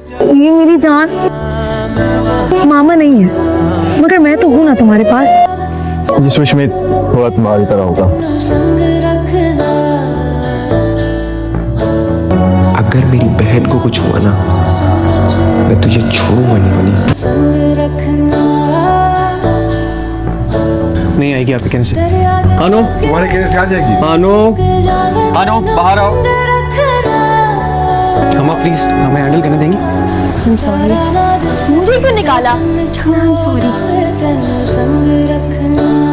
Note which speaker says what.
Speaker 1: ये मेरी जान मामा नहीं है, मगर मैं तो हूं ना तुम्हारे पास।
Speaker 2: ये सुष्मित थोड़ा तुम्हारी तरह होगा।
Speaker 3: अगर मेरी बहन को कुछ हुआ ना, मैं तुझे छोड़ूंगा नहीं वाली।
Speaker 4: नहीं आएगी आपके कहने से। अनु,
Speaker 2: तुम्हारे कहने से आ जाएगी।
Speaker 4: अनु, अनु बाहर आओ। हम प्लीज हमें हैंडल करने देंगी?
Speaker 1: I'm sorry।
Speaker 5: मुझे क्यों निकाला?
Speaker 1: I'm sorry।